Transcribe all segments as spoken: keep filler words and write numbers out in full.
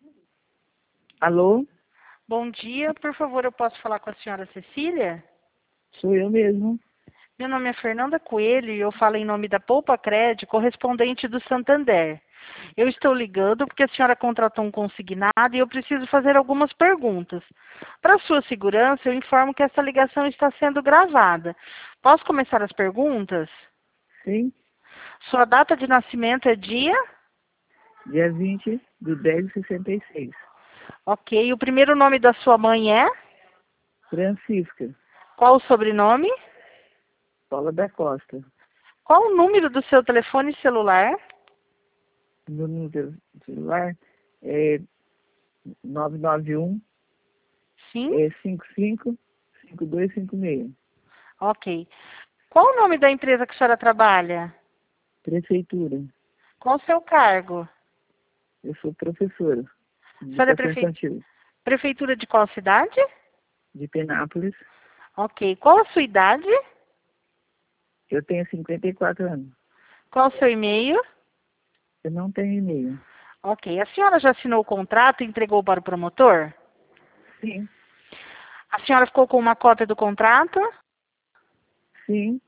Alô? Bom dia, por favor, eu posso falar com a senhora Cecília? Sou eu mesmo. Meu nome é Fernanda Coelho e eu falo em nome da Poupa Cred, correspondente do Santander. Eu estou ligando porque a senhora contratou um consignado e eu preciso fazer algumas perguntas. Para sua segurança, eu informo que essa ligação está sendo gravada. Posso começar as perguntas? Sim, Sua data de nascimento é dia? dia vinte de dez de sessenta e seis. Ok. O primeiro nome da sua mãe é? Francisca, Qual o sobrenome? Paula da Costa. Qual o número do seu telefone celular? Meu número de celular é nove nove um Sim? é cinco cinco cinco dois cinco seis. Ok. Qual o nome da empresa que a senhora trabalha? Prefeitura. Qual o seu cargo? Eu sou professora de A senhora é educação prefe... infantil prefeitura de qual cidade? de Penápolis. Ok. Qual a sua idade? Eu tenho cinquenta e quatro anos. Qual o seu e-mail? Eu não tenho e-mail. Ok. A senhora já assinou o contrato e entregou para o promotor? Sim, A senhora ficou com uma cópia do contrato? sim,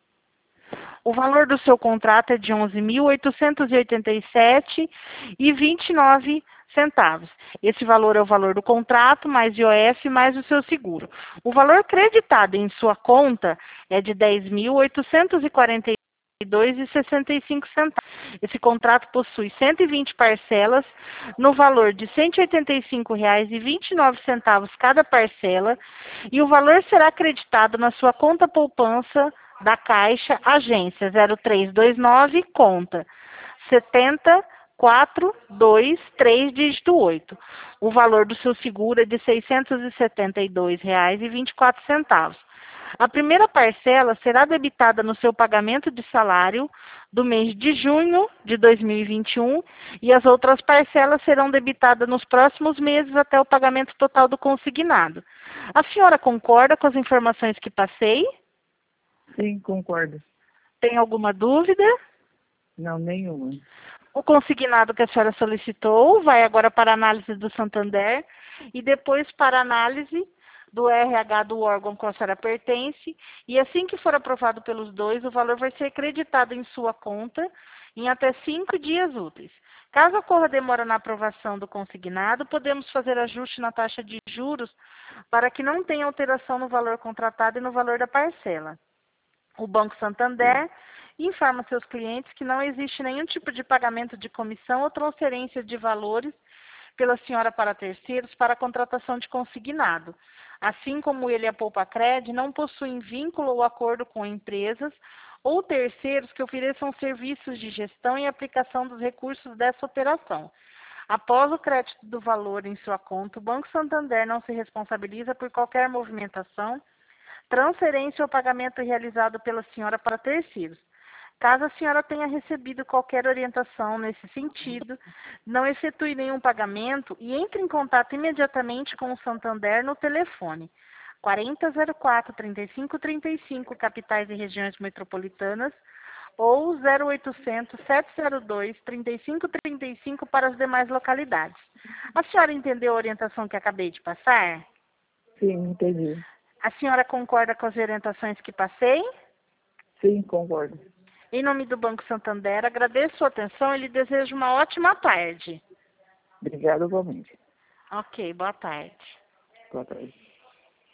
O valor do seu contrato é de onze mil oitocentos e oitenta e sete reais e vinte e nove centavos. Esse valor é o valor do contrato, mais I O F, mais o seu seguro. O valor creditado em sua conta é de dez mil oitocentos e quarenta e dois reais e sessenta e cinco centavos. Esse contrato possui cento e vinte parcelas no valor de cento e oitenta e cinco reais e vinte e nove centavos cada parcela, e o valor será acreditado na sua conta poupança da Caixa, agência zero três dois nove, conta setenta quatro dois três, dígito oito. O valor do seu seguro é de seiscentos e setenta e dois reais e vinte e quatro centavos. A primeira parcela será debitada no seu pagamento de salário do mês de junho de dois mil e vinte e um e as outras parcelas serão debitadas nos próximos meses até o pagamento total do consignado. A senhora concorda com as informações que passei? sim, concordo. Tem alguma dúvida? Não, nenhuma. O consignado que a senhora solicitou vai agora para a análise do Santander e depois para a análise do R H do órgão que a senhora pertence. E assim que for aprovado pelos dois, o valor vai ser creditado em sua conta em até cinco dias úteis. Caso ocorra demora na aprovação do consignado, podemos fazer ajuste na taxa de juros para que não tenha alteração no valor contratado e no valor da parcela. O Banco Santander informa seus clientes que não existe nenhum tipo de pagamento de comissão ou transferência de valores pela senhora para terceiros para a contratação de consignado. Assim como ele e a Poupa Cred não possuem vínculo ou acordo com empresas ou terceiros que ofereçam serviços de gestão e aplicação dos recursos dessa operação. Após o crédito do valor em sua conta, o Banco Santander não se responsabiliza por qualquer movimentação, transferência ou pagamento realizado pela senhora para terceiros. Caso a senhora tenha recebido qualquer orientação nesse sentido, não efetue nenhum pagamento e entre em contato imediatamente com o Santander no telefone quarenta zero quatro, trinta e cinco trinta e cinco, capitais e regiões metropolitanas, ou zero oitocentos, sete zero dois, trinta e cinco trinta e cinco para as demais localidades. A senhora entendeu a orientação que acabei de passar? Sim, entendi. A senhora concorda com as orientações que passei? Sim, concordo. Em nome do Banco Santander, agradeço sua atenção e lhe desejo uma ótima tarde. Obrigado, igualmente. Ok, boa tarde. Boa tarde.